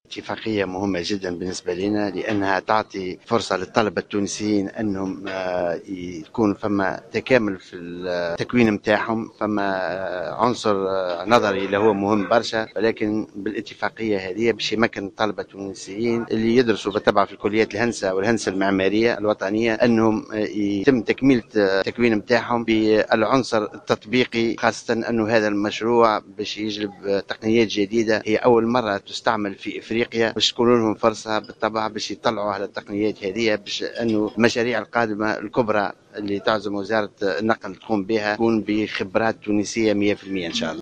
اتفاقية مهمة جدا بالنسبة لنا، لأنها تعطي فرصة للطلبة التونسيين أنهم يكون فما تكامل في التكوين متاعهم، فما عنصر نظري اللي هو مهم برشا، ولكن بالاتفاقية هذه باش يمكن الطلبة التونسيين اللي يدرسوا بالطبع في كليات الهندسة والهندسة المعمارية الوطنية أنهم يتم تكميل التكوين متاعهم بالعنصر التطبيقي، خاصة أنه هذا المشروع باش يجلب تقنيات جديدة هي أول مرة تستعمل في إفريقيا، باش تكون لهم فرصة بالطبع باش يطلعوا على التقنيات هذه، باش أنه المشاريع القادمة الكبرى اللي تعزم وزارة النقل تقوم بها تكون بخبرات تونسية 100% إن شاء الله.